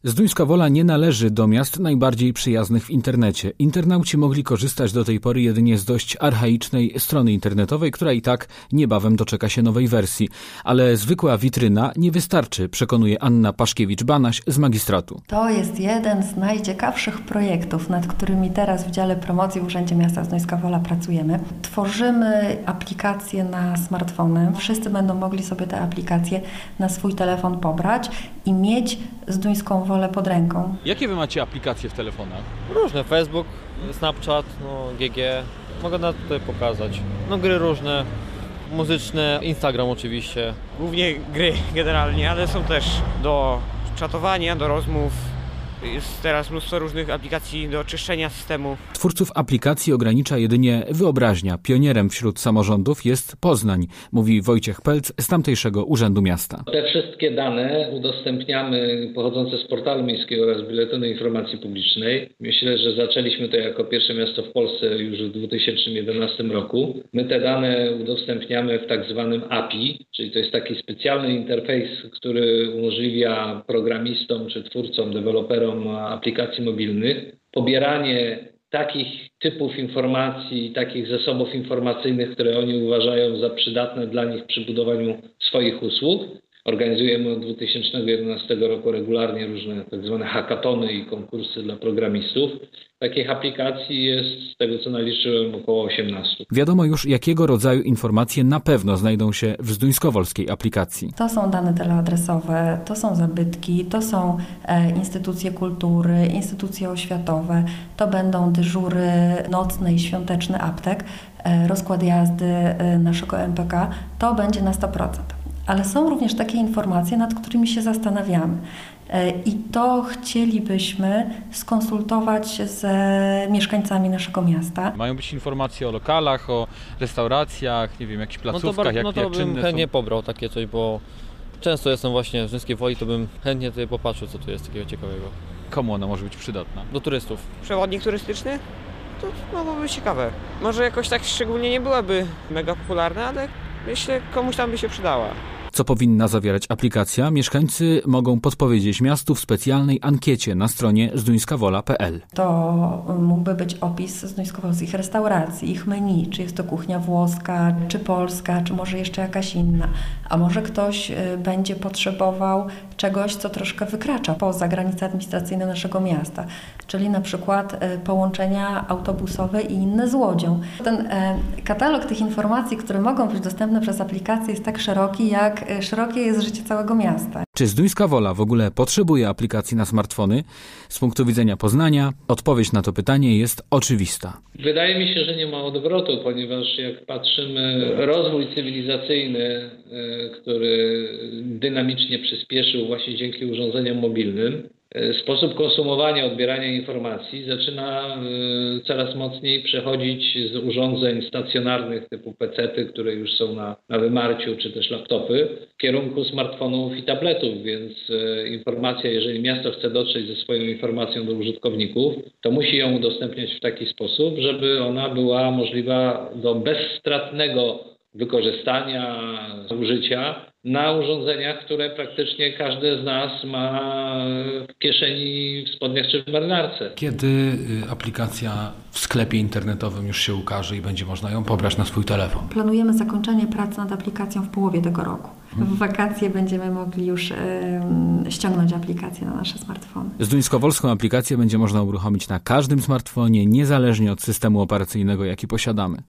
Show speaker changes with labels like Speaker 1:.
Speaker 1: Zduńska Wola nie należy do miast najbardziej przyjaznych w internecie. Internauci mogli korzystać do tej pory jedynie z dość archaicznej strony internetowej, która i tak niebawem doczeka się nowej wersji. Ale zwykła witryna nie wystarczy, przekonuje Anna Paszkiewicz-Banaś z magistratu.
Speaker 2: To jest jeden z najciekawszych projektów, nad którymi teraz w dziale promocji w Urzędzie Miasta Zduńska Wola pracujemy. Tworzymy aplikacje na smartfony. Wszyscy będą mogli sobie te aplikacje na swój telefon pobrać i mieć Zduńską Wolę pod ręką.
Speaker 3: Jakie wy macie aplikacje w telefonach?
Speaker 4: Różne, Facebook, Snapchat, GG, mogę nawet tutaj pokazać. Gry różne, muzyczne, Instagram oczywiście.
Speaker 5: Głównie gry generalnie, ale są też do czatowania, do rozmów. Jest teraz mnóstwo różnych aplikacji do czyszczenia systemu.
Speaker 1: Twórców aplikacji ogranicza jedynie wyobraźnia. Pionierem wśród samorządów jest Poznań, mówi Wojciech Pelc z tamtejszego Urzędu Miasta.
Speaker 6: Te wszystkie dane udostępniamy pochodzące z portalu miejskiego oraz Biuletynu Informacji Publicznej. Myślę, że zaczęliśmy to jako pierwsze miasto w Polsce już w 2011 roku. My te dane udostępniamy w tak zwanym API, czyli to jest taki specjalny interfejs, który umożliwia programistom czy twórcom, deweloperom aplikacji mobilnych pobieranie takich typów informacji, takich zasobów informacyjnych, które oni uważają za przydatne dla nich przy budowaniu swoich usług. Organizujemy od 2011 roku regularnie różne tak zwane hackatony i konkursy dla programistów. Takich aplikacji jest, z tego co naliczyłem, około 18.
Speaker 1: Wiadomo już, jakiego rodzaju informacje na pewno znajdą się w zduńskowolskiej aplikacji.
Speaker 2: To są dane teleadresowe, to są zabytki, to są instytucje kultury, instytucje oświatowe, to będą dyżury nocne i świąteczny aptek, rozkład jazdy naszego MPK, to będzie na 100%. Ale są również takie informacje, nad którymi się zastanawiamy. I to chcielibyśmy skonsultować z mieszkańcami naszego miasta.
Speaker 3: Mają być informacje o lokalach, o restauracjach, nie wiem, jakichś placówkach, jak
Speaker 4: to bym
Speaker 3: czynne
Speaker 4: chętnie
Speaker 3: są.
Speaker 4: pobrał takie coś, bo często jestem właśnie w Zduńskiej Woli, to bym chętnie tutaj popatrzył, co tu jest takiego ciekawego.
Speaker 3: Komu ona może być przydatna?
Speaker 4: Do turystów.
Speaker 5: Przewodnik turystyczny? To mogłoby być ciekawe. Może jakoś tak szczególnie nie byłaby mega popularna, ale myślę, komuś tam by się przydała.
Speaker 1: Co powinna zawierać aplikacja? Mieszkańcy mogą podpowiedzieć miastu w specjalnej ankiecie na stronie zduńskawola.pl.
Speaker 2: To mógłby być opis zduńskowolskich restauracji, ich menu, czy jest to kuchnia włoska, czy polska, czy może jeszcze jakaś inna. A może ktoś będzie potrzebował czegoś, co troszkę wykracza poza granice administracyjne naszego miasta, czyli na przykład połączenia autobusowe i inne z łodzią. Ten katalog tych informacji, które mogą być dostępne przez aplikację, jest tak szeroki, jak szerokie jest życie całego miasta.
Speaker 1: Czy Zduńska Wola w ogóle potrzebuje aplikacji na smartfony? Z punktu widzenia Poznania odpowiedź na to pytanie jest oczywista.
Speaker 6: Wydaje mi się, że nie ma odwrotu, ponieważ jak patrzymy, rozwój cywilizacyjny, który dynamicznie przyspieszył właśnie dzięki urządzeniom mobilnym, sposób konsumowania, odbierania informacji zaczyna coraz mocniej przechodzić z urządzeń stacjonarnych typu PC-ty, które już są na wymarciu, czy też laptopy, w kierunku smartfonów i tabletów, więc informacja, jeżeli miasto chce dotrzeć ze swoją informacją do użytkowników, to musi ją udostępniać w taki sposób, żeby ona była możliwa do bezstratnego wykorzystania, użycia na urządzeniach, które praktycznie każdy z nas ma w kieszeni, w spodniach czy w marynarce.
Speaker 1: Kiedy aplikacja w sklepie internetowym już się ukaże i będzie można ją pobrać na swój telefon?
Speaker 2: Planujemy zakończenie prac nad aplikacją w połowie tego roku. W wakacje będziemy mogli już ściągnąć aplikację na nasze smartfony.
Speaker 1: Zduńskowolską aplikację będzie można uruchomić na każdym smartfonie, niezależnie od systemu operacyjnego, jaki posiadamy.